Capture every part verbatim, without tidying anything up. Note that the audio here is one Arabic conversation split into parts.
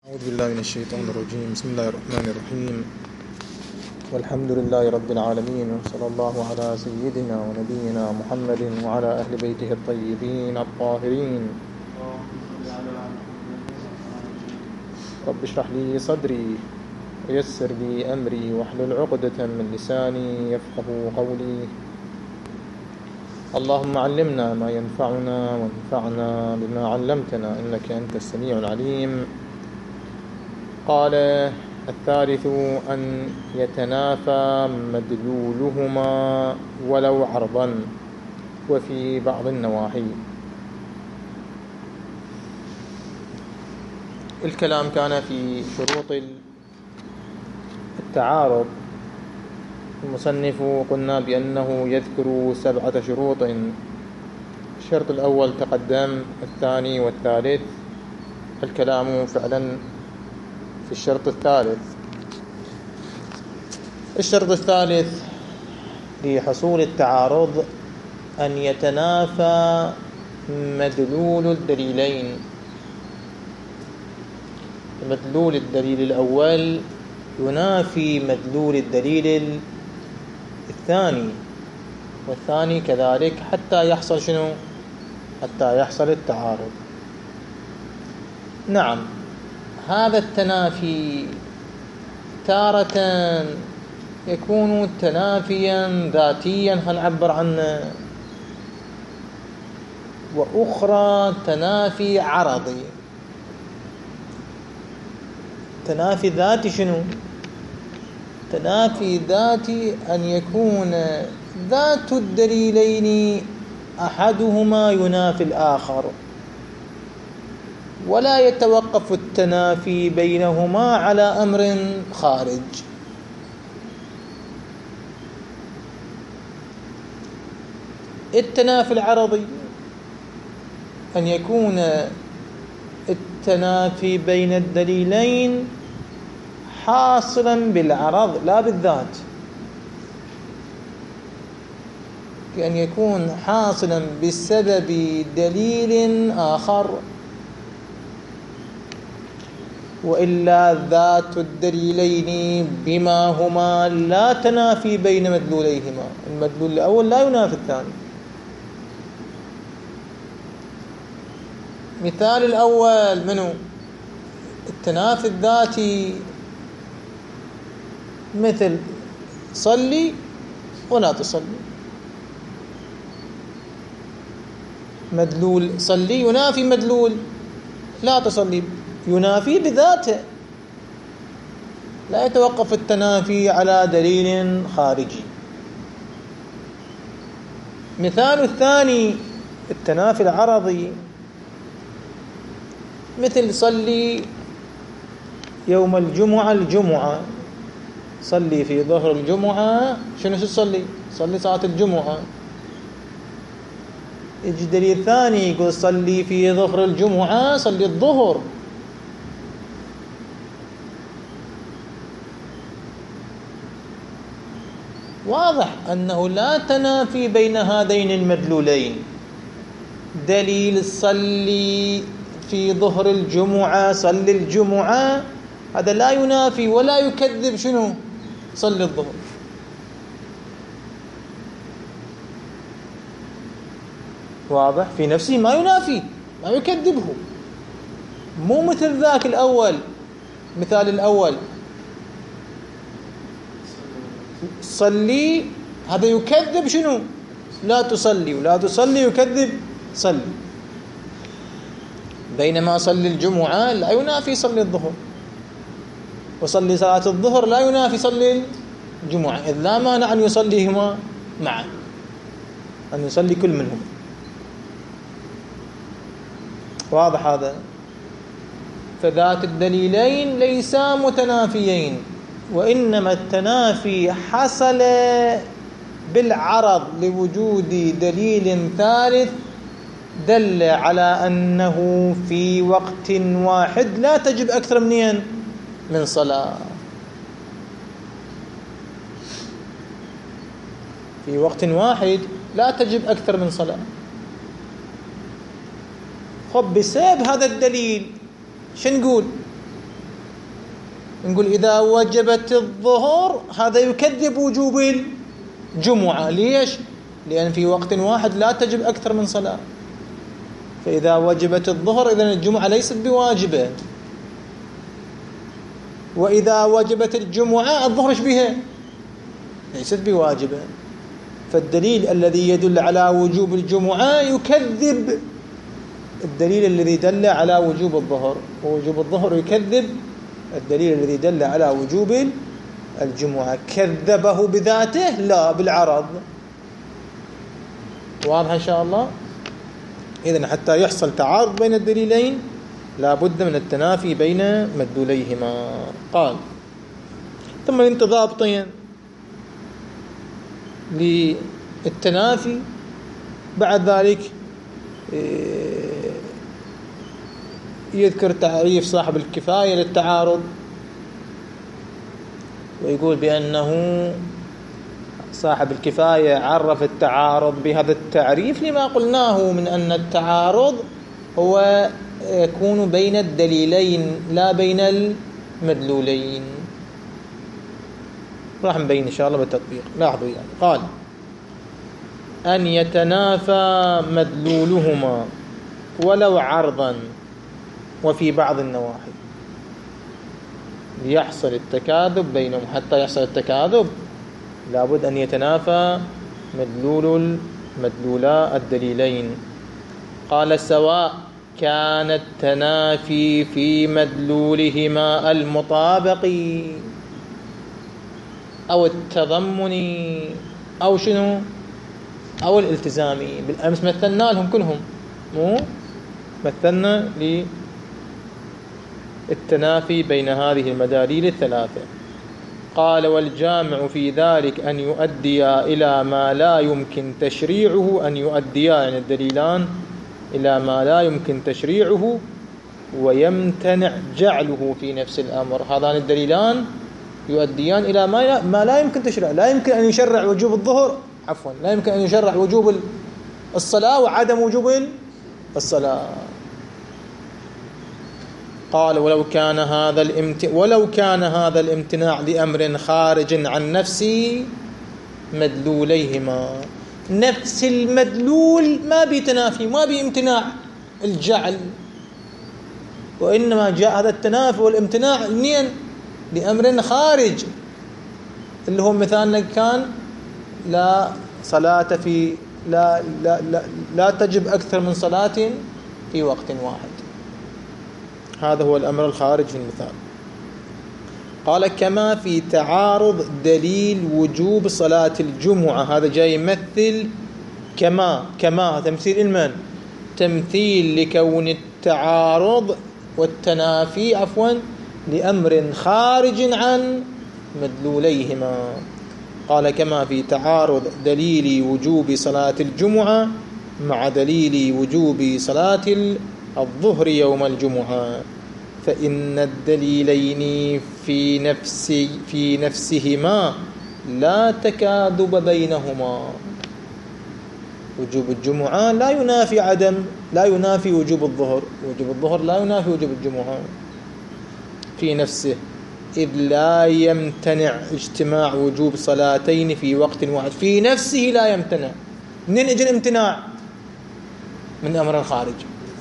أعوذ بالله من الشيطان الرجيم. بسم الله الرحمن الرحيم، والحمد لله رب العالمين، وصلى الله على سيدنا ونبينا محمد وعلى أهل بيته الطيبين الطاهرين. رب اشرح لي صدري ويسر لي أمري واحلل عقدة من لساني يفقه قولي. اللهم علمنا ما ينفعنا وانفعنا بما علمتنا إنك أنت السميع العليم. قال الثالث أن يتنافى مدلولهما ولو عرضا وفي بعض النواحي. الكلام كان في شروط التعارض. المصنف قلنا بأنه يذكر سبعة شروط. الشرط الأول تقدم، الثاني والثالث. الكلام فعلا في الشرط الثالث. الشرط الثالث لحصول التعارض أن يتنافى مدلول الدليلين. مدلول الدليل الأول ينافي مدلول الدليل الثاني، والثاني كذلك، حتى يحصل شنو؟ حتى يحصل التعارض. نعم، هذا التنافي تارة يكون تنافيا ذاتيا هنعبر عنه، وأخرى تنافي عرضي. تنافي ذاتي شنو؟ تنافي ذاتي أن يكون ذات الدليلين أحدهما ينافي الآخر، ولا يتوقف التنافي بينهما على أمر خارج. التنافي العرضي أن يكون التنافي بين الدليلين حاصلا بالعرض لا بالذات، كأن يكون حاصلا بسبب دليل آخر، وإلا ذات الدليلين بما هما لا تنافي بين مدلوليهما. المدلول الأول لا ينافي الثاني. مثال الأول منه التنافي الذاتي، مثل صلي ولا تصلي. مدلول صلي ينافي مدلول لا تصلي، ينافي بذاته، لا يتوقف التنافي على دليل خارجي. مثال الثاني التنافي العرضي، مثل صلي يوم الجمعة الجمعة. صلي في ظهر الجمعة، شنو تصلي؟ صلي صلاة الجمعة. يجي دليل ثاني يقول صلي في ظهر الجمعة، صلي الظهر. واضح أنه لا تنافي بين هذين المدلولين. دليل صلي في ظهر الجمعة، صلي الجمعة، هذا لا ينافي ولا يكذب شنو؟ صلي الظهر. واضح؟ في نفسه ما ينافي، ما يكذبه، مو مثل ذاك الأول. مثال الأول صلي، هذا يكذب شنو؟ لا تصلي، ولا تصلي يكذب صلي. بينما صلي الجمعة لا ينافي صلي الظهر، وصلي صلاة الظهر لا ينافي صلي الجمعة، إذ لا مانع أن يصليهما معا، أن يصلي كل منهم. واضح هذا؟ فذات الدليلين ليسا متنافيين، وإنما التنافي حصل بالعرض لوجود دليل ثالث دل على أنه في وقت واحد لا تجب أكثر منين من صلاة. في وقت واحد لا تجب أكثر من صلاة. خب بسبب هذا الدليل شو نقول؟ نقول إذا وجبت الظهر هذا يكذب وجوب الجمعة. ليش؟ لأن في وقت واحد لا تجب أكثر من صلاة، فإذا وجبت الظهر إذن الجمعة ليست بواجبة، وإذا وجبت الجمعة الظهر ايش بها؟ ليست بواجبة. فالدليل الذي يدل على وجوب الجمعة يكذب الدليل الذي دل على وجوب الظهر، ووجوب الظهر يكذب الدليل الذي دل على وجوب الجمعة. كذبه بذاته لا بالعرض. واضح إن شاء الله؟ إذن حتى يحصل تعارض بين الدليلين لا بد من التنافي بين مدلوليهما. قال ثم انت ضابطين للتنافي. بعد ذلك يذكر تعريف صاحب الكفاية للتعارض، ويقول بأنه صاحب الكفاية عرف التعارض بهذا التعريف لما قلناه من أن التعارض هو يكون بين الدليلين لا بين المدلولين. راح نبين إن شاء الله بالتطبيق. لاحظوا يعني قال أن يتنافى مدلولهما ولو عرضا وفي بعض النواحي ليحصل التكاذب بينهم. حتى يحصل التكاذب لابد أن يتنافى مدلول مدلولا الدليلين. قال سواء كان التنافي في مدلولهما المطابق أو التضمني أو شنو أو الالتزامي. بالأمس مثلنا لهم كلهم، مو مثلنا للتنافي بين هذه المداليل الثلاثة. قال والجامع في ذلك أن يؤدي إلى ما لا يمكن تشريعه، أن يؤدي يعني الدليلان إلى ما لا يمكن تشريعه ويمتنع جعله في نفس الأمر. هذان الدليلان يؤديان إلى ما لا, ما لا يمكن تشريعه. لا يمكن أن يشرع وجوب الظهر عفوا لا يمكن أن يشرع وجوب الصلاة وعدم وجوب الصلاة. قال ولو كان هذا الامت... ولو كان هذا الامتناع لأمر خارج عن نفس مدلوليهما. نفس المدلول ما بيتنافي، ما بيمتناع الجعل، وإنما جاء هذا التنافي والامتناع منين؟ لأمر خارج، اللي هو مثالنا كان لا صلاة في لا لا لا, لا تجب أكثر من صلاة في وقت واحد. هذا هو الأمر الخارج في المثال. قال كما في تعارض دليل وجوب صلاة الجمعة. هذا جاي يمثل كما كما تمثيل المن تمثيل لكون التعارض والتنافي عفوا لأمر خارج عن مدلوليهما. قال كما في تعارض دليل وجوب صلاة الجمعة مع دليل وجوب صلاة الظهر يوم الجمعة، فإن الدليلين في نفس في نفسهما لا تكاذب بينهما. وجوب الجمعة لا ينافي عدم لا ينافي وجوب الظهر، وجوب الظهر لا ينافي وجوب الجمعة في نفسه، إذ لا يمتنع اجتماع وجوب صلاتين في وقت واحد. في نفسه لا يمتنع. منين اجى الامتناع؟ من أمر خارج.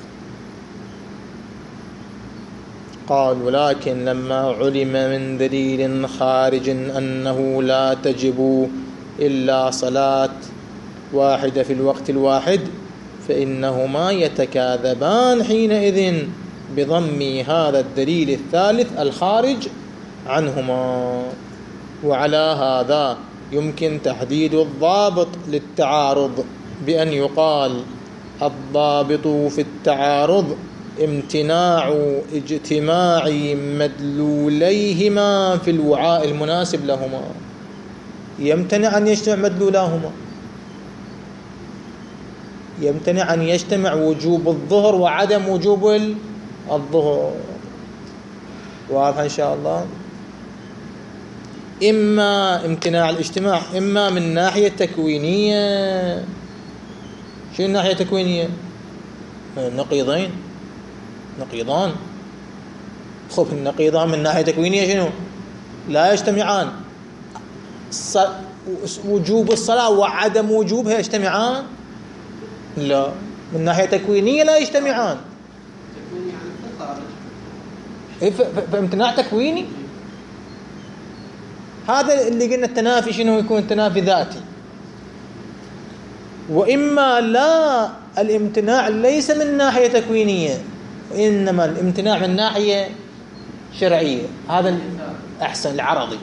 قال ولكن لما علم من دليل خارج أنه لا تجب إلا صلاة واحدة في الوقت الواحد فإنهما يتكاذبان حينئذ بضم هذا الدليل الثالث الخارج عنهما. وعلى هذا يمكن تحديد الضابط للتعارض بأن يقال الضابط في التعارض امتناع اجتماع مدلوليهما في الوعاء المناسب لهما. يمتنع أن يجتمع مدلولاهما، يمتنع أن يجتمع وجوب الظهر وعدم وجوب الظهر. واضح إن شاء الله؟ إما امتناع الاجتماع إما من ناحية تكوينية. شو الناحية التكوينية؟ نقيضين نقيضان خب النقيضان من ناحية تكوينية شنو؟ لا يجتمعان. وجوب الصلاة وعدم وجوبها يجتمعان؟ لا، من ناحية تكوينية لا يجتمعان. فامتناع تكويني هذا اللي قلنا التنافي شنو يكون؟ التنافي ذاتي. وإما لا، الامتناع ليس من ناحية تكوينية، وإنما الامتناع من ناحية شرعية. هذا أحسن، العرضي،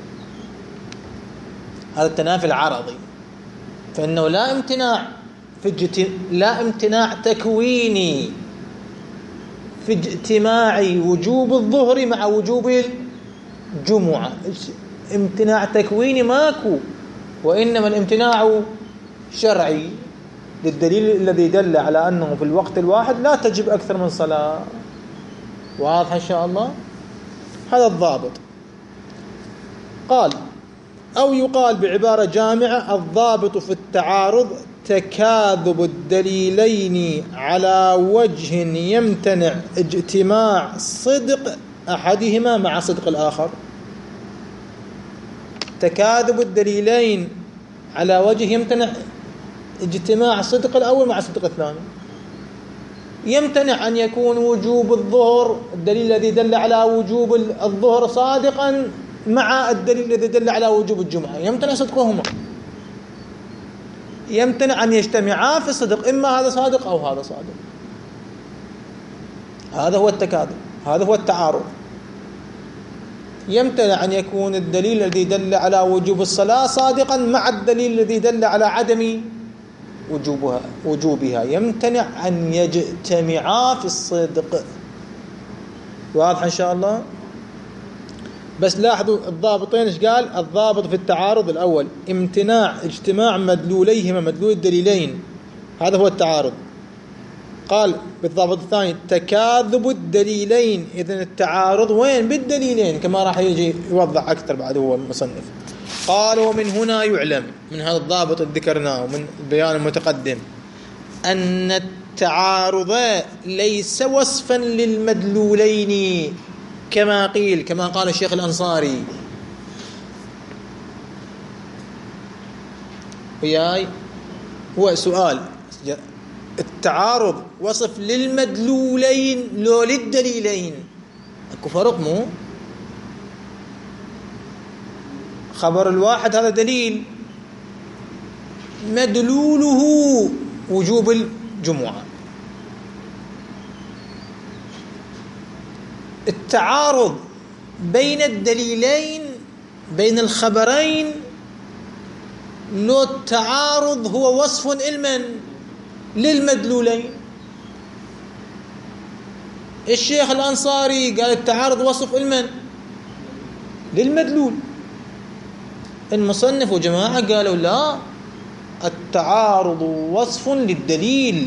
هذا التنافي العرضي. فإنه لا امتناع في الجت... لا امتناع تكويني في اجتماع وجوب الظهر مع وجوب الجمعة. امتناع تكويني ماكو، وإنما الامتناع شرعي للدليل الذي دل على أنه في الوقت الواحد لا تجب أكثر من صلاة. واضح إن شاء الله؟ هذا الضابط. قال: أو يقال بعبارة جامعة: الضابط في التعارض تكاذب الدليلين على وجه يمتنع اجتماع صدق أحدهما مع صدق الآخر. تكاذب الدليلين على وجه يمتنع اجتماع صدق الأول مع صدق الثاني. يمتنع أن يكون وجوب الظهر، الدليل الذي دل على وجوب الظهر، صادقا مع الدليل الذي دل على وجوب الجمعة، يمتنع صدقهما. يمتنع أن يجتمعا في الصدق، إما هذا صادق أو هذا صادق. هذا هو التكاذب، هذا هو التعارض. يمتنع أن يكون الدليل الذي دل على وجوب الصلاة صادقا مع الدليل الذي دل على عدم وجوبها وجوبها يمتنع أن يجتمعا في الصدق. واضح إن شاء الله؟ بس لاحظوا الضابطين ايش قال. الضابط في التعارض الأول امتناع اجتماع مدلوليهما، مدلول الدليلين، هذا هو التعارض. قال بالضابط الثاني تكاذب الدليلين. إذن التعارض وين؟ بالدليلين، كما راح يجي يوضح أكثر بعد هو المصنف. قال: ومن هنا يعلم، من هذا الضابط اللي ذكرناه من البيان المتقدم، أن التعارض ليس وصفا للمدلولين كما قيل، كما قال الشيخ الأنصاري. وياي هو سؤال: التعارض وصف للمدلولين لو للدليلين؟ اكو فرق مو؟ خبر الواحد هذا دليل مدلوله وجوب الجمعة. التعارض بين الدليلين، بين الخبرين، لو التعارض هو وصف لمن؟ للمدلولين. الشيخ الأنصاري قال التعارض وصف لمن؟ للمدلول. المصنف وجماعة قالوا لا، التعارض وصف للدليل.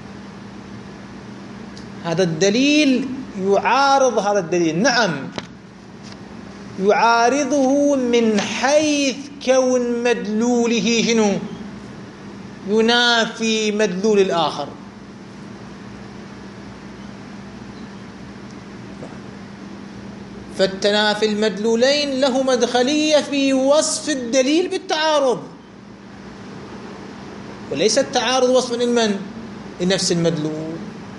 هذا الدليل يعارض هذا الدليل، نعم يعارضه من حيث كون مدلوله شنو؟ ينافي مدلول الآخر. فالتنافي المدلولين له مدخلية في وصف الدليل بالتعارض، وليس التعارض وصف لمن؟ لنفس المدلول.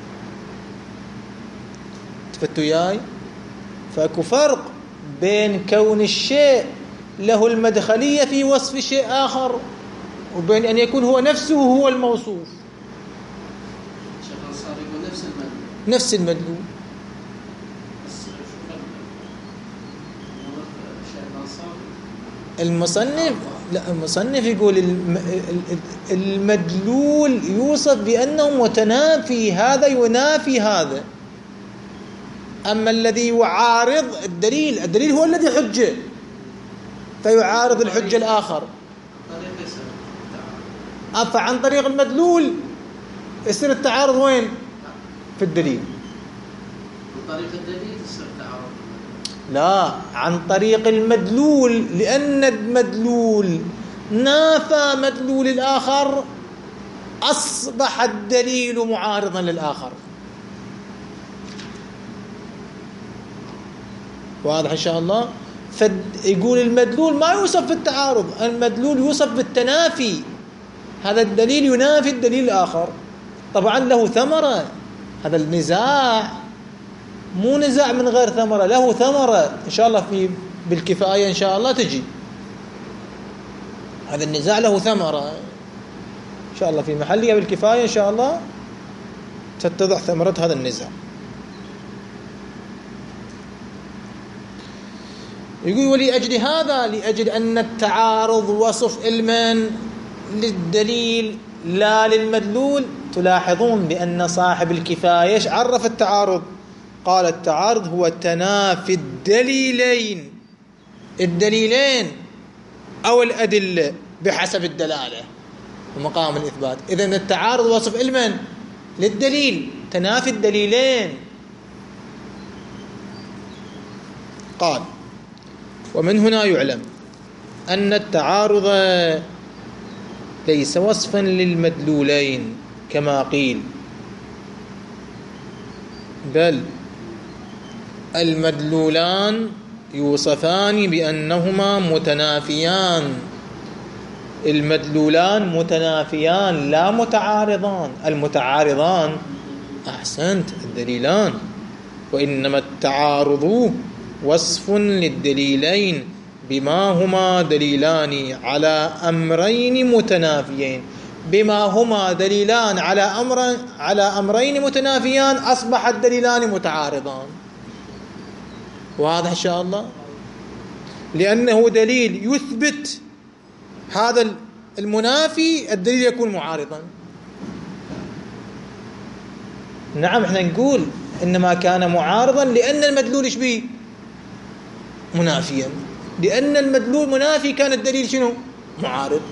تفتوا ياي؟ فاكو فرق بين كون الشيء له المدخلية في وصف شيء آخر، وبين أن يكون هو نفسه هو الموصوف. نفس المدلول نفس المدلول. المصنف لا، المصنف يقول المدلول يوصف بأنه متنافي، هذا ينافي هذا. أما الذي يعارض الدليل، الدليل هو الذي حجه، فيعارض الحجة الآخر. فعن طريق المدلول يصير التعارض وين؟ في الدليل. عن طريق الدليل يصير التعارض؟ لا، عن طريق المدلول، لأن المدلول نافى مدلول الآخر، أصبح الدليل معارضا للآخر. واضح إن شاء الله. فيقول المدلول ما يوصف في التعارض، المدلول يوصف بالتنافي. هذا الدليل ينافي الدليل الآخر، طبعا له ثمرة. هذا النزاع مو نزاع من غير ثمرة، له ثمرة إن شاء الله في بالكفاية إن شاء الله تجي. هذا النزاع له ثمرة إن شاء الله في محلها بالكفاية إن شاء الله تتضح ثمرة هذا النزاع. يقول ولأجل هذا، لأجل أن التعارض وصف علما للدليل لا للمدلول، تلاحظون بأن صاحب الكفاية ايش عرف التعارض؟ قال التعارض هو تنافي الدليلين الدليلين أو الأدلة بحسب الدلالة ومقام الإثبات. إذن التعارض وصف علما للدليل، تنافي الدليلين. قال ومن هنا يعلم أن التعارض ليس وصفا للمدلولين كما قيل، بل المدلولان يوصفان بأنهما متنافيان. المدلولان متنافيان لا متعارضان. المتعارضان أحسنت الدليلان، وإنما التعارض وصف للدليلين بما هما دليلان على أمرين متنافيين. بما هما دليلان على أمر على أمرين متنافيان أصبح الدليلان متعارضان. واضح إن شاء الله؟ لأنه دليل يثبت هذا المنافي، الدليل يكون معارضا. نعم احنا نقول إنما كان معارضا لأن المدلول ايش بيه؟ منافيا. لأن المدلول منافي كان الدليل شنو؟ معارض.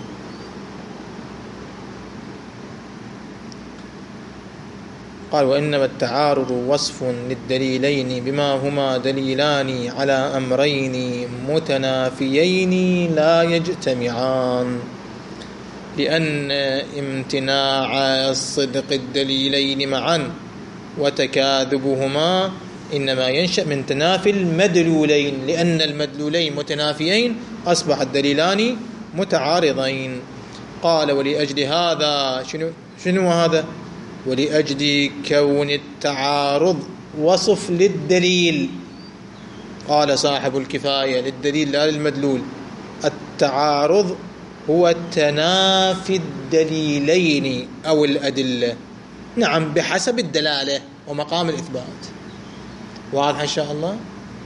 قال وإنما التعارض وصف للدليلين بما هما دليلان على أمرين متنافيين لا يجتمعان، لأن امتناع صدق الدليلين معا وتكاذبهما إنما ينشأ من تنافي المدلولين، لأن المدلولين متنافيين أصبح الدليلان متعارضين. قال ولأجل هذا، شنو, شنو هذا؟ ولأجل كون التعارض وصف للدليل. قال صاحب الكفاية للدليل لا للمدلول. التعارض هو تنافي الدليلين أو الأدلة، نعم بحسب الدلالة ومقام الإثبات. واضح إن شاء الله؟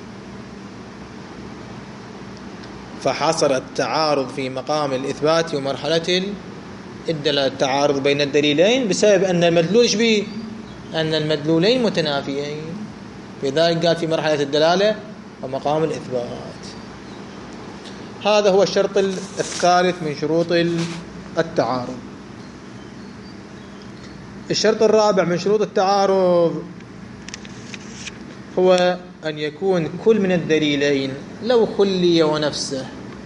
فحصل التعارض في مقام الإثبات ومرحلة الدلالة، التعارض بين الدليلين بسبب أن المدلول ايش بيه؟ أن المدلولين متنافيين، لذلك قال في مرحلة الدلالة ومقام الإثبات. هذا هو الشرط الثالث من شروط التعارض. الشرط الرابع من شروط التعارض هو أن يكون كل من الدليلين لو خلي ونفسه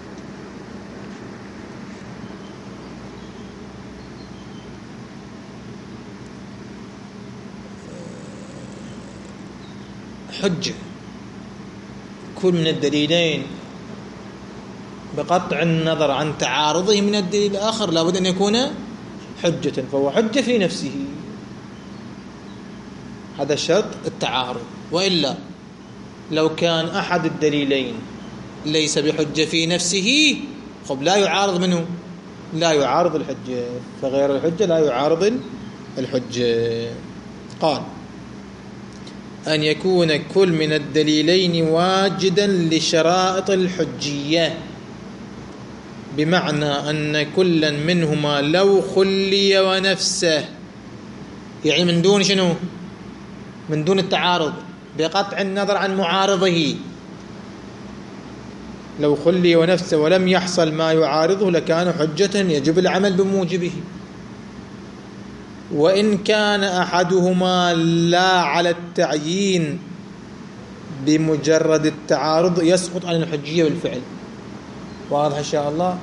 حجة. كل من الدليلين بقطع النظر عن تعارضه من الدليل الآخر لابد أن يكون حجة، فهو حجة في نفسه. هذا شرط التعارض. وإلا لو كان أحد الدليلين ليس بحجة في نفسه خب لا يعارض منه، لا يعارض الحجة، فغير الحجة لا يعارض الحجة. قال أن يكون كل من الدليلين واجدا لشرائط الحجية، بمعنى أن كلا منهما لو خلي ونفسه، يعني من دون شنو؟ من دون التعارض، بقطع النظر عن معارضه. لو خلي ونفسه ولم يحصل ما يعارضه لكان حجة يجب العمل بموجبه. وإن كان أحدهما لا على التعيين بمجرد التعارض يسقط عن الحجية بالفعل. واضح إن شاء الله؟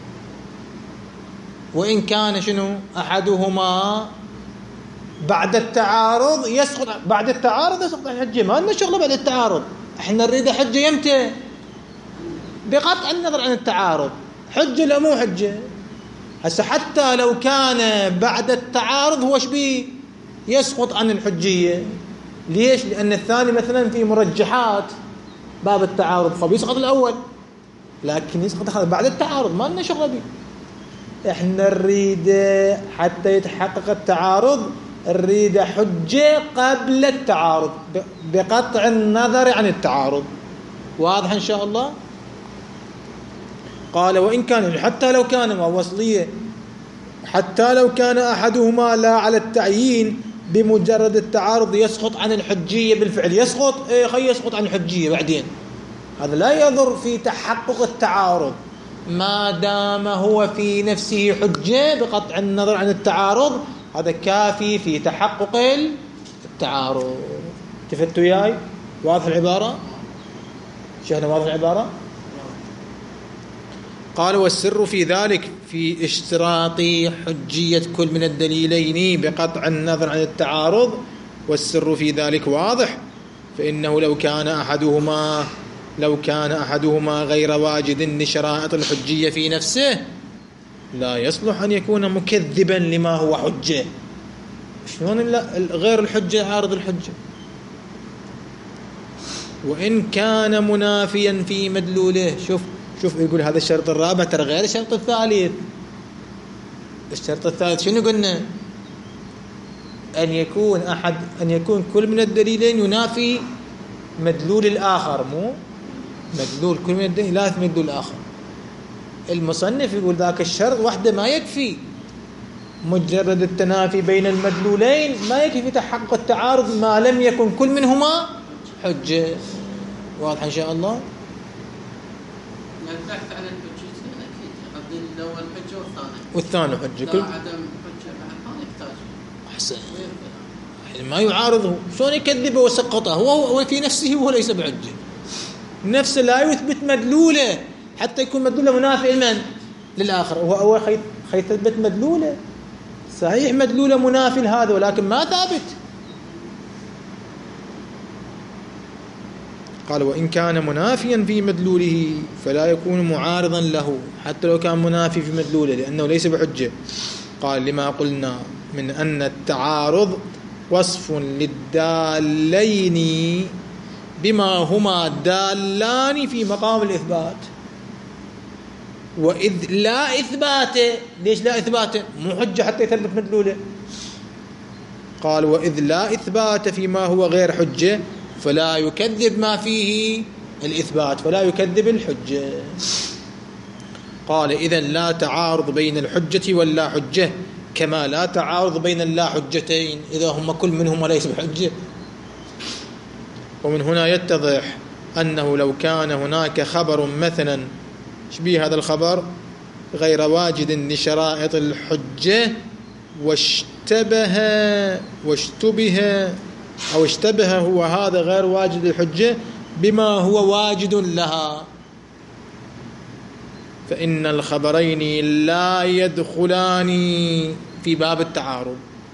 وإن كان شنو أحدهما بعد التعارض يسقط، بعد التعارض يسقط عن الحجية، ما لنا شغله بعد التعارض، احنا نريد حجة يمتى؟ بقطع النظر عن التعارض. حجة لا مو حجة. هسه حتى لو كان بعد التعارض هو شبيه يسقط عن الحجية. ليش؟ لأن الثاني مثلا في مرجحات باب التعارض فبيسقط الأول، لكن يسقط بعد التعارض ما لنا شغل به. احنا نريد حتى يتحقق التعارض نريد حجة قبل التعارض بقطع النظر عن التعارض. واضح إن شاء الله؟ قال وإن كان حتى لو كان وصلية حتى لو كان أحدهما لا على التعيين بمجرد التعارض يسقط عن الحجية بالفعل. يسقط إيه خي يسقط عن الحجية بعدين، هذا لا يضر في تحقق التعارض ما دام هو في نفسه حجة بقطع النظر عن التعارض، هذا كافي في تحقق التعارض. تفتوا وياي؟ واضح العبارة؟ شيخنا واضح العبارة؟ قال والسر في ذلك في اشتراط حجية كل من الدليلين بقطع النظر عن التعارض. والسر في ذلك واضح، فإنه لو كان أحدهما لو كان أحدهما غير واجد لشرائط الحجية في نفسه لا يصلح أن يكون مكذبا لما هو حجة. شلون غير الحجة عارض الحجة؟ وإن كان منافيا في مدلوله. شوف شوف يقول هذا الشرط الرابع ترى غير الشرط الثالث. الشرط الثالث شنو قلنا؟ أن يكون أحد أن يكون كل من الدليلين ينافي مدلول الآخر، مو مدلول كل من الدليلين لا ينافي مدلول الآخر. المصنف يقول ذاك الشرط وحده ما يكفي، مجرد التنافي بين المدلولين ما يكفي في تحقق التعارض ما لم يكن كل منهما حجة. واضح إن شاء الله؟ البحث عن الحجتين أكيد يقدم الأول حجة والثاني والثاني حجة. كل عدم حجة بعد ما يحتاج أحسن ما يعارضه. شلون يكذبه وسقطه؟ هو هو في نفسه وهو ليس بحجة. نفسه لا يثبت مدلوله حتى يكون مدلوله منافي لمن؟ للآخر. وهو هو خي خي يثبت مدلوله صحيح، مدلوله منافي لهذا ولكن ما ثابت. قال وإن كان منافيا في مدلوله فلا يكون معارضا له حتى لو كان منافي في مدلوله لأنه ليس بحجة. قال لما قلنا من أن التعارض وصف للدالين بما هما دالان في مقام الإثبات، وإذ لا إثبات. ليش لا إثبات؟ مو حجة حتى يثبت مدلوله. قال وإذ لا إثبات فيما هو غير حجة فلا يكذب ما فيه الإثبات، فلا يكذب الحجة. قال إذن لا تعارض بين الحجة واللا حجة كما لا تعارض بين اللا حجتين إذا هم كل منهما ليس بحجة. ومن هنا يتضح أنه لو كان هناك خبر مثلا شبيه هذا الخبر غير واجد لشرائط الحجة واشتبه واشتبه أو اشتبه هو هذا غير واجد الحجة بما هو واجد لها، فإن الخبرين لا يدخلان في باب التعارض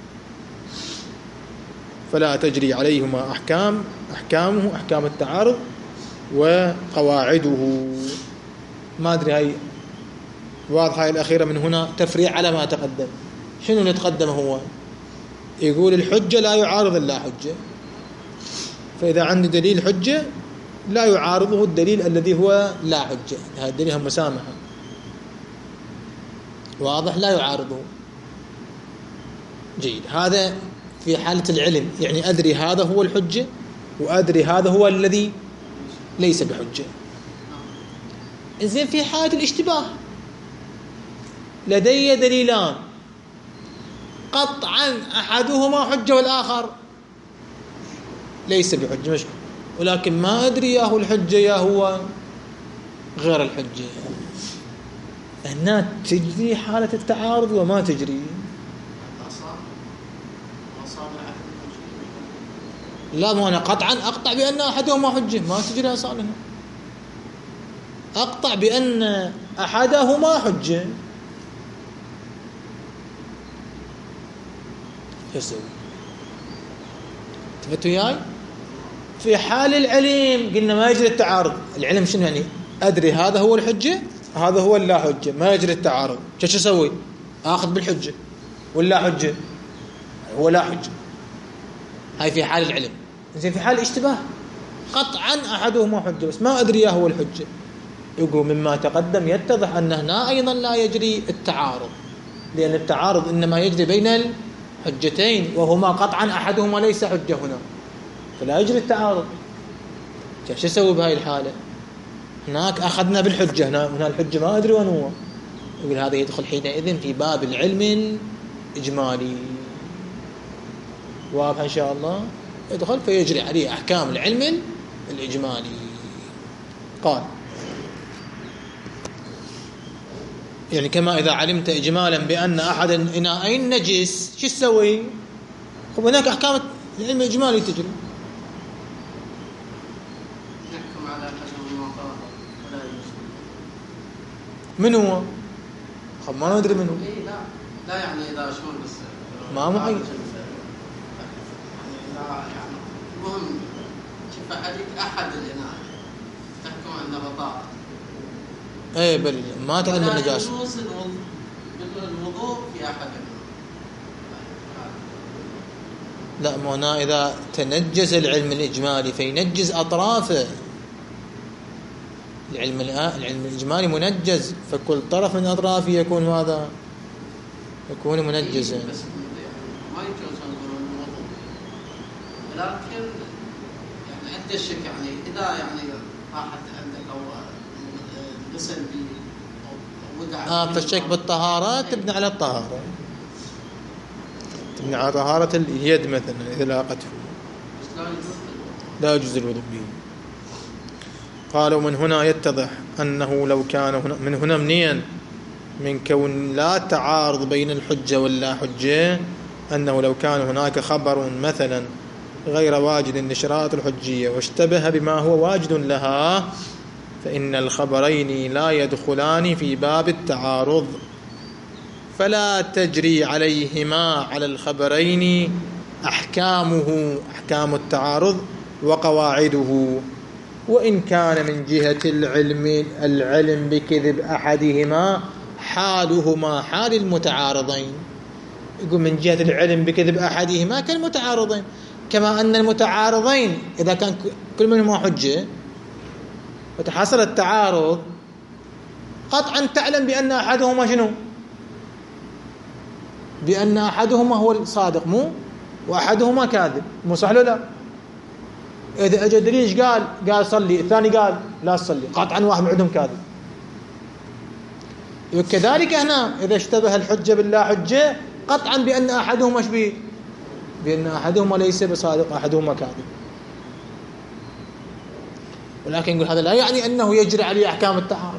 فلا تجري عليهما أحكام أحكامه أحكام التعارض وقواعده. ما أدري هاي واضحة. هاي الأخيرة من هنا تفريع على ما تقدم. شنو اللي تقدم؟ هو يقول الحجة لا يعارض اللا حجة، فإذا عندي دليل حجة لا يعارضه الدليل الذي هو لا حجة، هذا الدليل هم مسامحة. واضح؟ لا يعارضه. جيد. هذا في حالة العلم، يعني أدري هذا هو الحجة وأدري هذا هو الذي ليس بحجة. إذن في حالة الاشتباه لدي دليلان قطعا أحدهما حجة والآخر ليس بحجة مشكلة، ولكن ما أدري يا هو الحجة يا هو غير الحجة. هنا تجري حالة التعارض وما تجري. لا، ما أنا قطعا أقطع بأن أحدهما حجة، ما تجري أصالها. أقطع بأن أحدهما حجة. شو أسوي؟ تفتوا وياي؟ في حال العلم قلنا ما يجري التعارض. العلم شنو يعني؟ أدري هذا هو الحجة هذا هو اللا حجة، ما يجري التعارض. شو أسوي؟ آخذ بالحجة ولا حجة هو لا حجة. هاي في حال العلم. زين في حال الاشتباه قطعا أحدهما حجة بس ما أدري هو الحجة، يقول مما تقدم يتضح أن هنا أيضا لا يجري التعارض، لأن التعارض إنما يجري بين الحجتين وهما قطعا أحدهما ليس حجة هنا، فلا يجري التعارض. شو أسوي بهاي الحالة؟ هناك أخذنا بالحجة، هنا, هنا الحجة ما أدري وين هو، يقول هذا يدخل حينئذ في باب العلم الإجمالي. واضح إن شاء الله؟ يدخل فيجري عليه أحكام العلم الإجمالي. قال يعني كما إذا علمت إجمالا بأن أحد إناءين نجس شو تسوي؟ خب هناك أحكام العلم الإجمالي تجري. نحكم على أحدهما ولا يجوز. من هو؟ خب ما ندري منه. إيه لا لا يعني إذا شلون بس ما معين. يعني المهم شوف أحدك أحد الإناء تحكم أنه طاهر. ايه بل ما تعلم النجاسة. الوضوء في أحدهم. لا مو هنا إذا تنجز العلم الإجمالي فينجز أطرافه. العلم العلم الإجمالي منجز، فكل طرف من أطرافه يكون ماذا؟ يكون منجزا. بس ما يجوز نقول الوضوء، لكن يعني أنت الشك يعني إذا يعني راحت عندك أو غسل بي أو وقع آه فالشك بالطهارة تبني على الطهارة، تبني على طهارة اليد مثلا إذا لاقت فيه لا يجوز الوضوء به. قالوا من هنا يتضح أنه لو كان هنا من هنا منين من كون لا تعارض بين الحجة واللا حجة، أنه لو كان هناك خبر مثلا غير واجد لشرائط الحجية واشتبه بما هو واجد لها فإن الخبرين لا يدخلان في باب التعارض، فلا تجري عليهما على الخبرين أحكامه أحكام التعارض وقواعده، وإن كان من جهة العلم العلم بكذب أحدهما حالهما حال المتعارضين. يقول من جهة العلم بكذب أحدهما كالمتعارضين، كما أن المتعارضين إذا كان كل منهما حجة وتحصل التعارض قطعا تعلم بأن أحدهما شنو؟ بأن أحدهما هو الصادق مو وأحدهما كاذب، مو صح لا؟ إذا أجى دليل قال قال صلي، الثاني قال لا تصلي، قطعا واحد منهم كاذب. وكذلك هنا إذا اشتبه الحجة باللا حجة قطعا بأن أحدهما شبيه، بأن أحدهما ليس بصادق أحدهما كاذب. ولكن يقول هذا لا يعني أنه يجري عليه أحكام التعارض،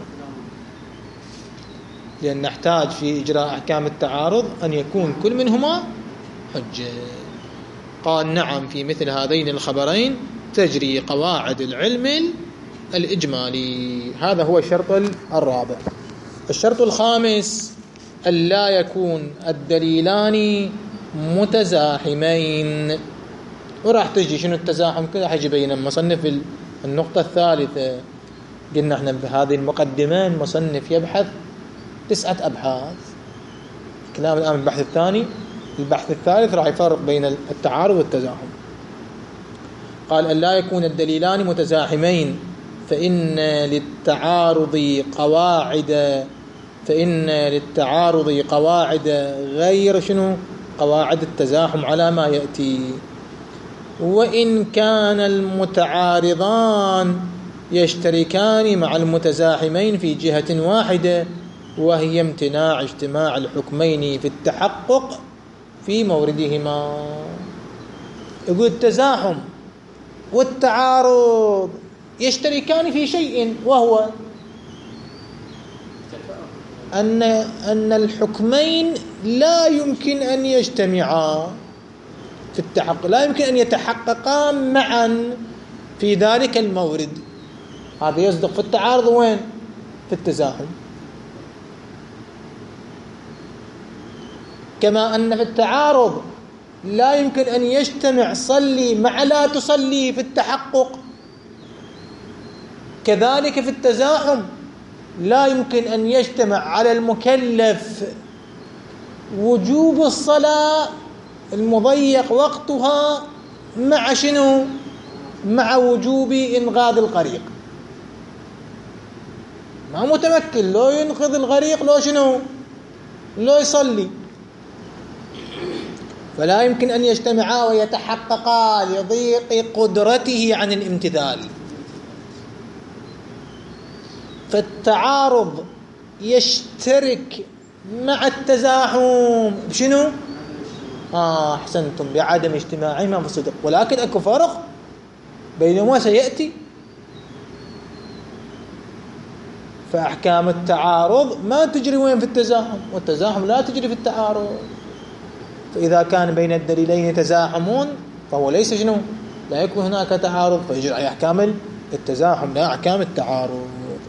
لأن نحتاج في إجراء أحكام التعارض أن يكون كل منهما حجة. قال نعم في مثل هذين الخبرين تجري قواعد العلم الإجمالي. هذا هو الشرط الرابع. الشرط الخامس ألا يكون الدليلان متزاحمين. وراح تجي شنو التزاحم كذا حيجي بين المصنف. النقطة الثالثة قلنا احنا بهذه المقدمة المصنف يبحث تسعة أبحاث، كلام الآن البحث الثاني. البحث الثالث راح يفرق بين التعارض والتزاحم. قال أن لا يكون الدليلان متزاحمين فإن للتعارض قواعد فإن للتعارض قواعد غير شنو قواعد التزاحم على ما يأتي. وإن كان المتعارضان يشتركان مع المتزاحمين في جهة واحدة وهي امتناع اجتماع الحكمين في التحقق في موردهما. يقول التزاحم والتعارض يشتركان في شيء، وهو أن أن الحكمين لا يمكن أن يجتمعا في التحقق، لا يمكن أن يتحققا معا في ذلك المورد. هذا يصدق في التعارض وين؟ في التزاحم. كما أن في التعارض لا يمكن أن يجتمع صلي مع لا تصلي في التحقق. كذلك في التزاحم لا يمكن أن يجتمع على المكلف وجوب الصلاة المضيق وقتها مع شنو؟ مع وجوب إنقاذ الغريق. ما متمكن لو ينقذ الغريق لو شنو؟ لو يصلي. فلا يمكن أن يجتمعا ويتحققا لضيق قدرته عن الامتثال. فالتعارض يشترك مع التزاحم بشنو؟ آه أحسنتم، بعدم اجتماعهما في الصدق. ولكن أكو فرق بينهما سيأتي. فأحكام التعارض ما تجري وين؟ في التزاحم، والتزاحم لا تجري في التعارض. فإذا كان بين الدليلين يتزاحمون فهو ليس شنو؟ لا يكون هناك تعارض، فيجري أحكام التزاحم لا أحكام التعارض.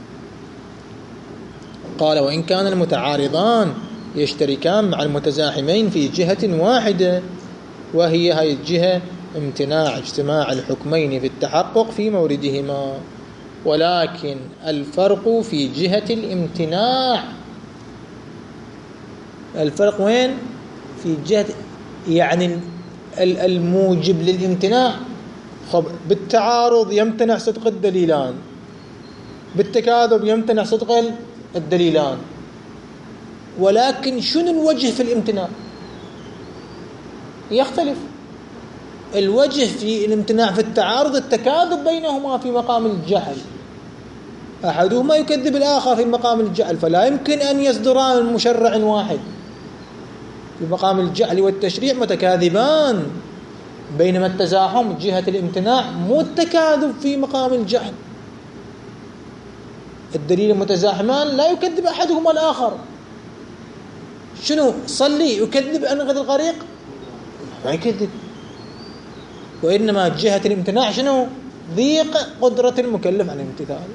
قال: وإن كان المتعارضان يشتركان مع المتزاحمين في جهة واحدة، وهي هذه الجهة امتناع اجتماع الحكمين في التحقق في موردهما، ولكن الفرق في جهة الامتناع. الفرق وين؟ في جهة يعني الموجب للامتناع. خب بالتعارض يمتنع صدق الدليلان، بالتكاذب يمتنع صدق الدليلان، ولكن شنو الوجه في الامتناع؟ يختلف. الوجه في الامتناع في التعارض التكاذب بينهما في مقام الجهل، أحدهما يكذب الآخر في مقام الجهل، فلا يمكن أن يصدران من مشرع واحد. في مقام الجهل والتشريع متكاذبان، بينما التزاحم جهة الامتناع مو التكاذب في مقام الجهل. الدليل المتزاحمان لا يكذب أحدهما الآخر. شنو؟ صلي يكذب أنقذ الغريق؟ ما يكذب. وإنما جهة الامتناع شنو؟ ضيق قدرة المكلف عن الامتثال.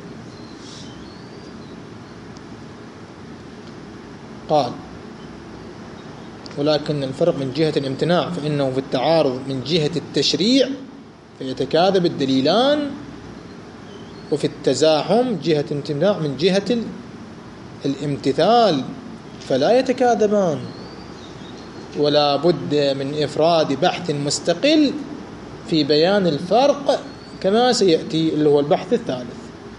قال: ولكن الفرق من جهة الامتناع فإنه في التعارض من جهة التشريع فيتكاذب الدليلان، وفي التزاحم جهة امتناع من جهة الامتثال فلا يتكاذبان. ولا بد من إفراد بحث مستقل في بيان الفرق كما سيأتي، اللي هو البحث الثالث.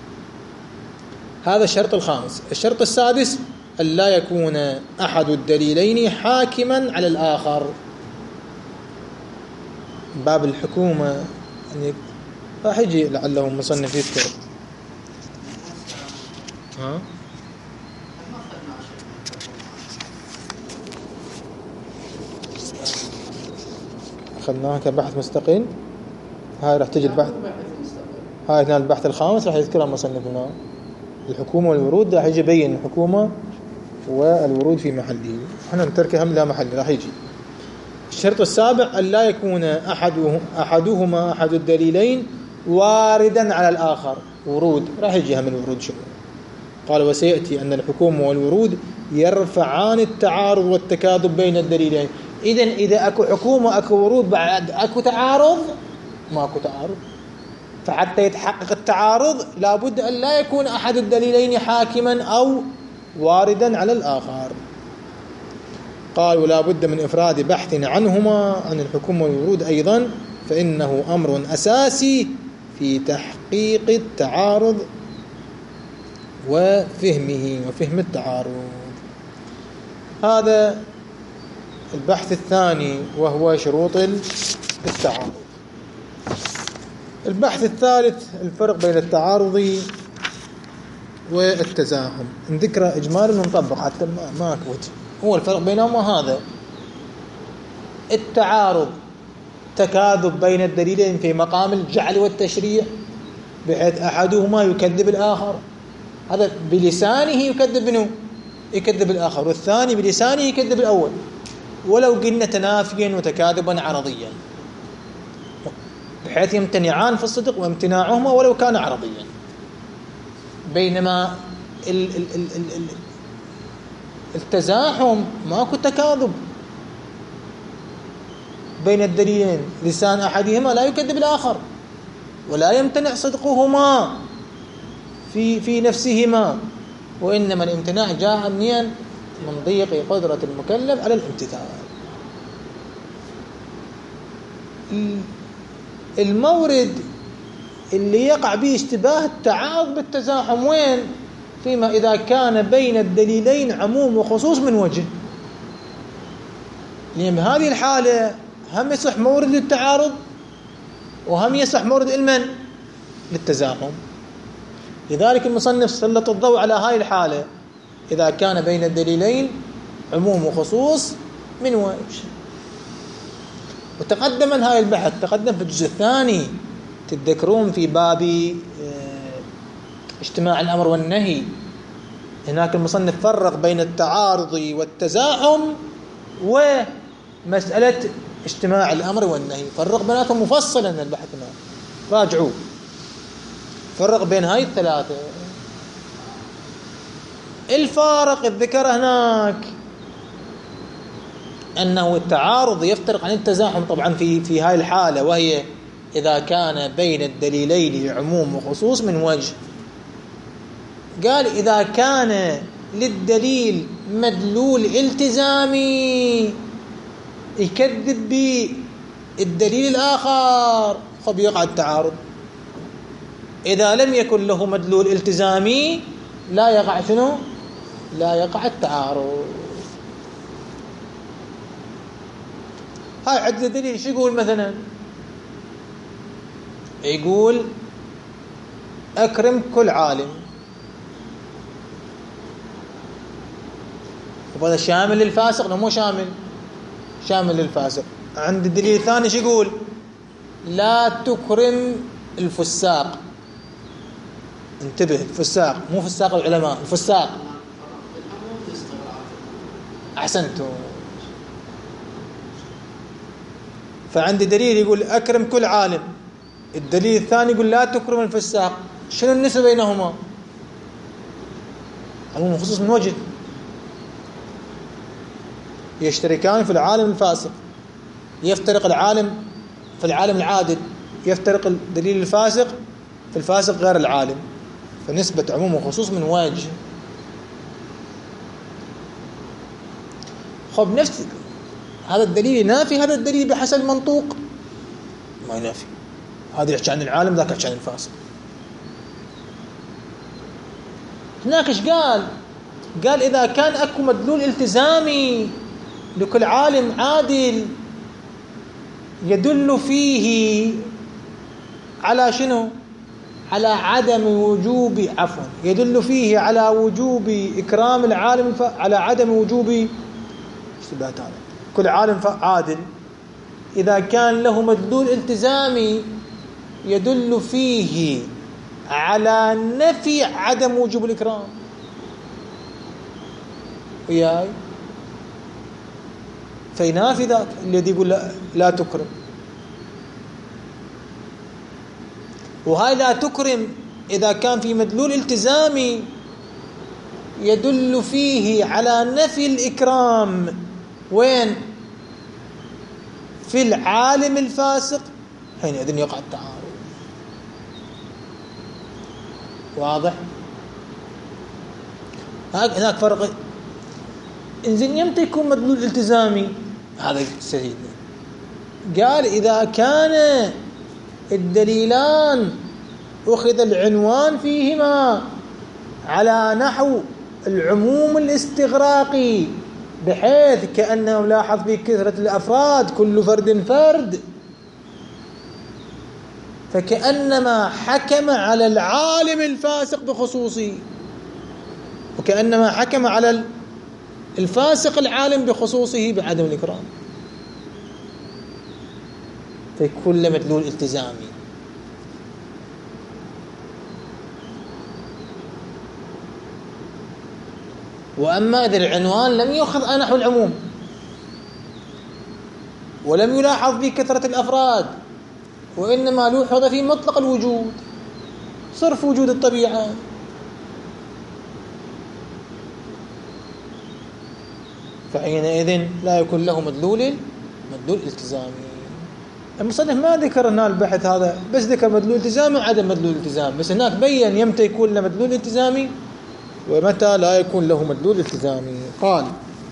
هذا الشرط الخامس. الشرط السادس: ألا يكون أحد الدليلين حاكما على الآخر. باب الحكومة يعني راح يجي لعله مصنف يذكر. ها؟ أخذناها كبحث مستقل. هاي راح تجي البحث، هاي هنا البحث الخامس راح يذكرها مصنفنا. الحكومة والورود راح يجي يبين الحكومة والورود في محله، احنا نتركها لا محل، راح يجي. الشرط السابع: ألا يكون أحده أحدهما أحد الدليلين واردا على الآخر. ورود راح يجيها من الورود شنو؟ قال: وسيأتي أن الحكومة والورود يرفعان التعارض والتكاذب بين الدليلين. إذن إذا أكو حكومة أكو ورود بعد أكو تعارض؟ ما أكو تعارض. فحتى يتحقق التعارض لابد أن لا يكون أحد الدليلين حاكما أو واردا على الآخر. قال: ولا بد من إفراد بحث عنهما، عن الحكومة والورود أيضا، فإنه أمر أساسي في تحقيق التعارض وفهمه وفهم التعارض. هذا البحث الثاني وهو شروط التعارض. البحث الثالث: الفرق بين التعارض والتزاحم. نذكره إجمالا ونطبق حتى ما أكوت. هو الفرق بينهما هذا: التعارض تكاذب بين الدليلين في مقام الجعل والتشريع، بحيث أحدهما يكذب الآخر. هذا بلسانه يكذب منه يكذب الآخر، والثاني بلسانه يكذب الأول، ولو قلنا تنافيا وتكاذبا عرضيا، بحيث يمتنعان في الصدق وامتناعهما ولو كان عرضيا. بينما ال ال ال ال ال التزاحم ماكو تكاذب، بين الدليلين لسان أحدهما لا يكذب الآخر، ولا يمتنع صدقهما في في نفسهما، وإنما الامتناع جاء منين؟ من ضيق قدرة المكلف على الامتثال. المورد اللي يقع به اشتباه التعارض بالتزاحم وين؟ فيما إذا كان بين الدليلين عموم وخصوص من وجه، لأن بهذه الحالة هم يصح مورد للتعارض وهم يصح مورد المن للتزاحم. لذلك المصنف سلط الضوء على هاي الحالة إذا كان بين الدليلين عموم وخصوص من وجه. وتقدم هاي البحث، تقدم في الجزء الثاني، تتذكرون في باب اجتماع الأمر والنهي، هناك المصنف فرق بين التعارض والتزاحم ومسألة اجتماع الأمر والنهي، فرق بيناتهم مفصلا البحث هناك، راجعوا فرق بين هاي الثلاثة. الفارق الذكر هناك أنه التعارض يفترق عن التزاحم طبعا في في هاي الحالة، وهي إذا كان بين الدليلين عموم وخصوص من وجه. قال إذا كان للدليل مدلول التزامي يكذب بالدليل الآخر، خب يقع التعارض. إذا لم يكن له مدلول التزامي لا يقع شنو؟ لا يقع التعارض. هاي عدة دليل. شو يقول مثلا؟ يقول أكرم كل عالم، وهذا شامل للفاسق؟ لا مو شامل، شامل للفاسق. عند الدليل الثاني شو يقول؟ لا تكرم الفساق. انتبه، الفساق مو فساق العلماء، الفساق. أحسنتم. فعندي دليل يقول أكرم كل عالم، الدليل الثاني يقول لا تكرم الفساق. شنو النسبة بينهما؟ عموم خصوص من وجه، يشتركان في العالم الفاسق، يفترق العالم في العالم العادل، يفترق الدليل الفاسق في الفاسق غير العالم، فنسبة عموم وخصوص من وجه. خب نفس هذا الدليل ينافي هذا الدليل بحسب المنطوق؟ ما ينافي. هذا يحكي عن العالم، ذاك يحكي عن الفاسق. هناك ايش قال؟ قال إذا كان أكو مدلول التزامي لكل عالم عادل يدل فيه على شنو؟ على عدم وجوب عفوا يدل فيه على وجوب إكرام العالم الف... على عدم وجوب اشتباهات هذا. كل عالم عادل إذا كان له مدلول التزامي يدل فيه على نفي عدم وجوب الإكرام. وياي فينافي ذاك الذي يقول لا, لا تكرم. وهاي لا تكرم إذا كان في مدلول التزامي يدل فيه على نفي الإكرام. وين؟ في العالم الفاسق، حينئذ يقع التعارض. واضح؟ هناك فرق. إنزين يمتى يكون مدلول التزامي؟ هذا سيدنا قال إذا كان الدليلان أخذ العنوان فيهما على نحو العموم الاستغراقي، بحيث كأنه لاحظ في كثرة الأفراد كل فرد فرد، فكأنما حكم على العالم الفاسق بخصوصه، وكأنما حكم على الفاسق العالم بخصوصه بعدم الإكرام، فكل مدلول التزامي. وأما إذا العنوان لم يأخذ نحو العموم ولم يلاحظ في كثرة الأفراد، وإنما لوحظ في مطلق الوجود، صرف وجود الطبيعة، فحينئذ لا يكون له مدلول مدلول التزامي. المصنف ما ذكر هنا البحث هذا، بس ذكر مدلول التزامي وعدم مدلول التزام، بس هناك بين يمتى يكون له مدلول التزامي ومتى لا يكون له مدلول التزامي. قال: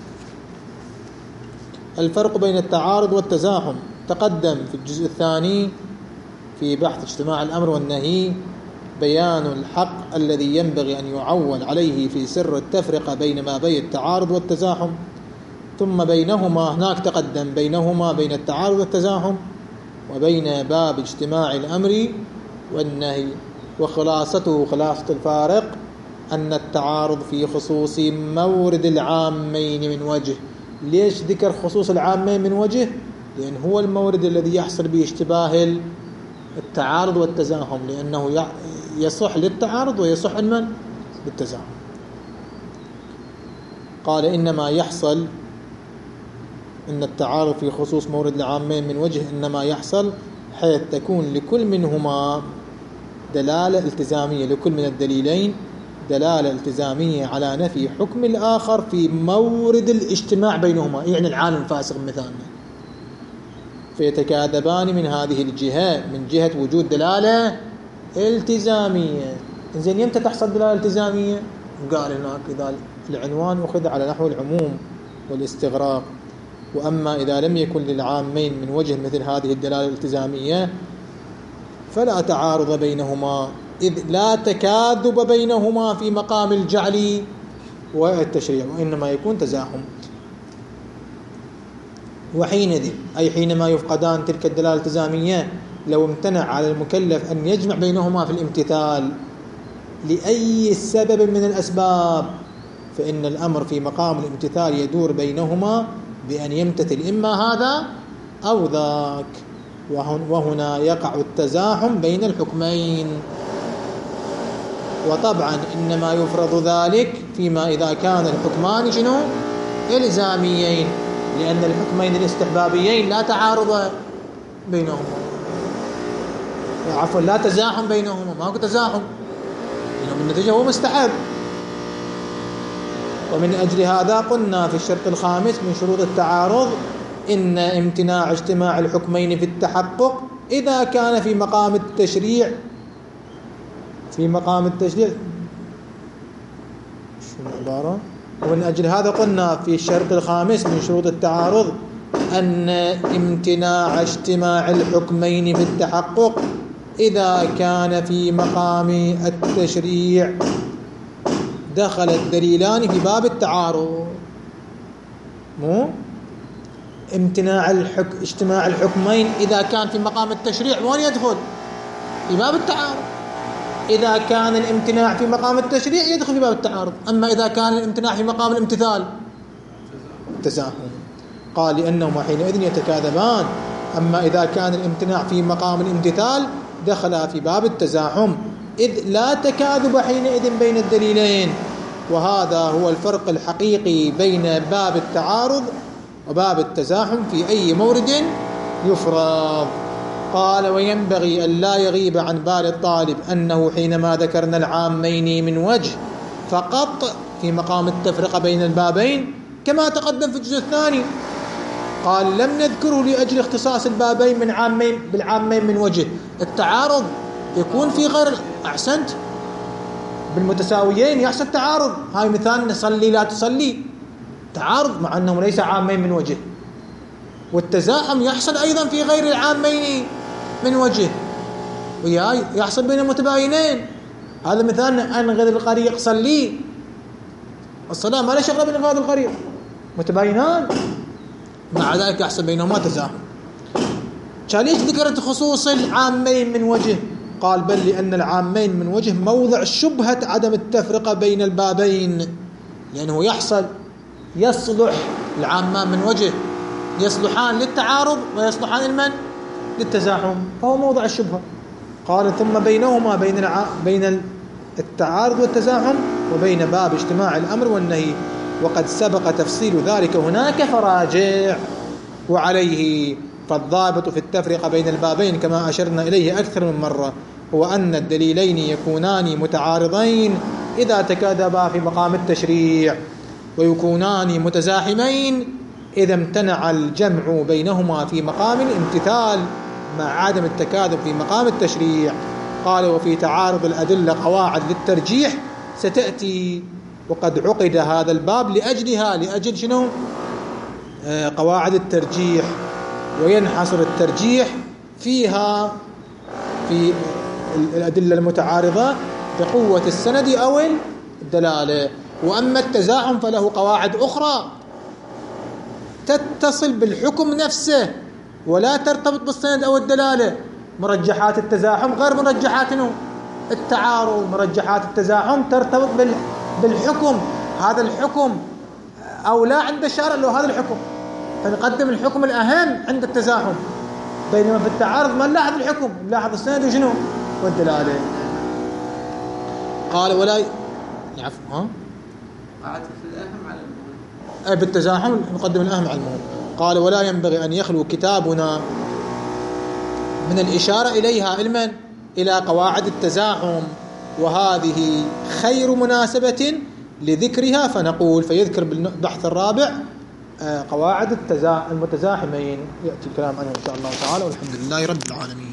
الفرق بين التعارض والتزاحم تقدم في الجزء الثاني في بحث اجتماع الأمر والنهي بيان الحق الذي ينبغي أن يعول عليه في سر التفرقة بين ما بين التعارض والتزاحم، ثم بينهما هناك تقدم بينهما بين التعارض والتزاحم وبين باب اجتماع الأمر والنهي. وخلاصته خلاصة الفارق أن التعارض في خصوص مورد العامين من وجه. ليش ذكر خصوص العامين من وجه؟ لأن هو المورد الذي يحصل به اشتباه التعارض والتزاحم، لأنه يصح للتعارض ويصح المن للتزاحم. قال: إنما يحصل إن التعارض في خصوص مورد العامين من وجه إنما يحصل حيث تكون لكل منهما دلالة التزامية، لكل من الدليلين دلالة التزامية على نفي حكم الآخر في مورد الاجتماع بينهما، يعني العالم الفاسق مثالنا، فيتكاذبان من هذه الجهة من جهة وجود دلالة التزامية. إنزين يمتى تحصل دلالة التزامية؟ قال هناك إذا العنوان أخذ على نحو العموم والاستغراق. وأما إذا لم يكن للعامين من وجه مثل هذه الدلالة الالتزامية فلا تعارض بينهما، إذ لا تكاذب بينهما في مقام الجعل والتشريع، وإنما يكون تزاحم. وحينئذ أي حينما يفقدان تلك الدلالة الالتزامية لو امتنع على المكلف أن يجمع بينهما في الامتثال لأي سبب من الأسباب، فإن الأمر في مقام الامتثال يدور بينهما بأن يمتثل إما هذا أو ذاك، وهنا يقع التزاحم بين الحكمين. وطبعا إنما يفرض ذلك فيما إذا كان الحكمان شنو؟ إلزاميين، لأن الحكمين الاستحبابيين لا تعارض بينهما، عفوا لا تزاحم بينهما، ما هو تزاحم، لأنه بالنتيجة هو مستحب. ومن أجل هذا قلنا في الشرط الخامس من شروط التعارض إن امتناع اجتماع الحكمين في التحقق إذا كان في مقام التشريع في مقام التشريع شو العبارة؟ ومن أجل هذا قلنا في الشرط الخامس من شروط التعارض أن امتناع اجتماع الحكمين في التحقق إذا كان في مقام التشريع دخل الدليلان في باب التعارض. مو امتناع الحك... اجتماع الحكمين إذا كان في مقام التشريع وين يدخل؟ في باب التعارض. إذا كان الامتناع في مقام التشريع يدخل في باب التعارض، أما إذا كان الامتناع في مقام الامتثال تزاحم. قال لأنهما حينئذ يتكاذبان، أما إذا كان الامتناع في مقام الامتثال دخل في باب التزاحم، إذ لا تكاذب حينئذ بين الدليلين. وهذا هو الفرق الحقيقي بين باب التعارض وباب التزاحم في أي مورد يفرض. قال: وينبغي أن لا يغيب عن بال الطالب أنه حينما ذكرنا العامين من وجه فقط في مقام التفرقة بين البابين كما تقدم في الجزء الثاني، قال لم نذكره لأجل اختصاص البابين من عامين بالعامين من وجه. التعارض يكون في غير أحسنت بالمتساويين يحصل تعارض، هاي مثال نصلي لا تصلي تعارض مع أنه ليس عامين من وجه. والتزاحم يحصل أيضا في غير العامين من وجه، وياي يحصل بين المتباينين. هذا مثال أنغذ القريق صلي، الصلاة ما له شغلة بإنغاذ القريق، متباينان، مع ذلك يحصل بينهما تزاحم. ليش ذكرت خصوص العامين من وجه؟ قال: بل لأن العامين من وجه موضع شبهة عدم التفرقة بين البابين، لأنه يحصل يصلح العامان من وجه يصلحان للتعارض ويصلحان المن للتزاحم، فهو موضع الشبهة. قال: ثم بينهما بين الع... بين التعارض والتزاحم وبين باب اجتماع الأمر والنهي، وقد سبق تفصيل ذلك هناك فراجع. وعليه فالضابط في التفرقة بين البابين كما أشرنا إليه أكثر من مرة هو أن الدليلين يكونان متعارضين إذا تكاذبا في مقام التشريع، ويكونان متزاحمين إذا امتنع الجمع بينهما في مقام الامتثال، مع عدم التكاذب في مقام التشريع. قال وفي تعارض الأدلة قواعد للترجيح ستأتي، وقد عقد هذا الباب لأجلها، لأجل شنو؟ آه قواعد الترجيح، وينحصر الترجيح فيها في الأدلة المتعارضة بقوة السند أو الدلالة. وأما التزاحم فله قواعد أخرى تتصل بالحكم نفسه ولا ترتبط بالسند أو الدلالة. مرجحات التزاحم غير مرجحات التعارض. مرجحات التزاحم ترتبط بالحكم، هذا الحكم أولى عند الشارع لو هذا الحكم، فنقدم الحكم الأهم عند التزاحم. بينما في التعارض ما نلاحظ الحكم، نلاحظ السند وشنو والدلالة. قال ولا يعرف ها قاعد في الأهم على المهم. أي بالتزاحم نقدم الأهم على المهم. قال ولا ينبغي أن يخلو كتابنا من الإشارة إليها علما إلى قواعد التزاحم، وهذه خير مناسبة لذكرها. فنقول فيذكر بالبحث الرابع قواعد المتزاحمين، يأتي الكلام عنه إن شاء الله تعالى، والحمد لله رب العالمين.